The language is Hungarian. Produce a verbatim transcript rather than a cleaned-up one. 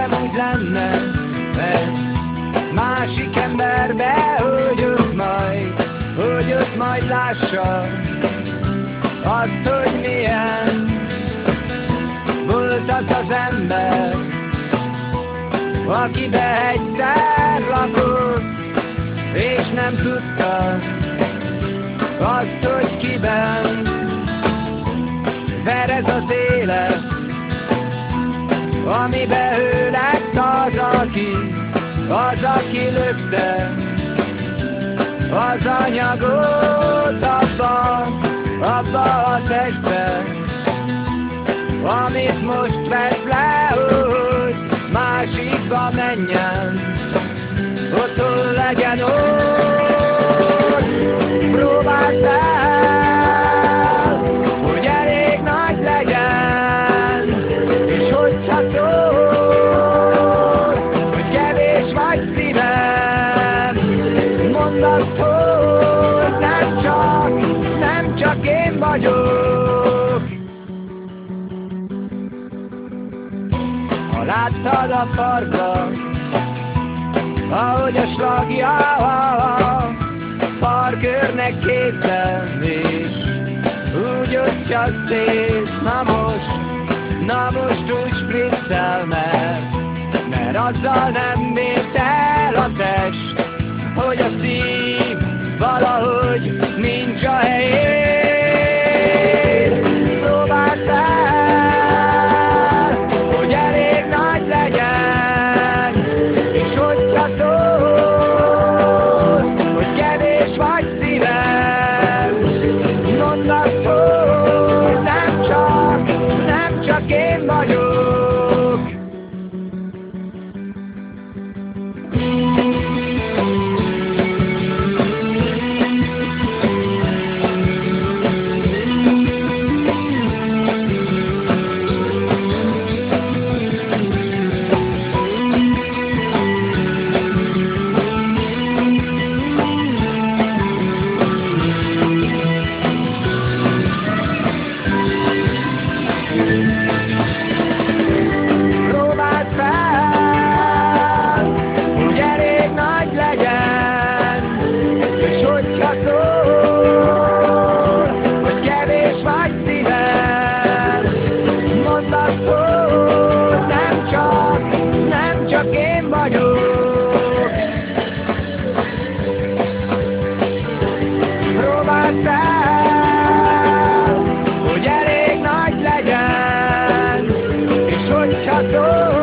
nem úgy lenne ez másik emberbe, hogy őt majd, hogy őt majd lássa azt, hogy milyen volt az az ember, akibe egyszer lakott, és nem tudta azt, hogy kiben verez az élet, amiben ő lett az, aki, az, aki lökte az anyagot abba, abba a testbe, amit most vesz le, hogy másikba menjen, otthon legyen ott. Próbáld fel, hogy elég nagy legyen, és hogyha szól, hogy kevés vagy szívem, mondd azt, hogy nem csak, nem csak én vagyok. Ha láttad a parkban, ahogy a slagja a parkőrnek képzel, és úgy osztja szét, na most, na most úgy spriccel, mert, mert azzal nem ért el a test, hogy a szív valahogy nincs a helyén. Próbáld fel, hogy elég nagy legyen, és hogyha szól, hogy kevés vagy szívem, mondd azt, hogy nem csak, nem csak én vagyok. Próbáld fel, hogy elég nagy legyen, és hogyha szól, hogy kevés vagy szívem, mondd azt, hogy nem csak, nem csak én vagyok. Próbáld fel, hogy elég nagy legyen, és hogyha szól,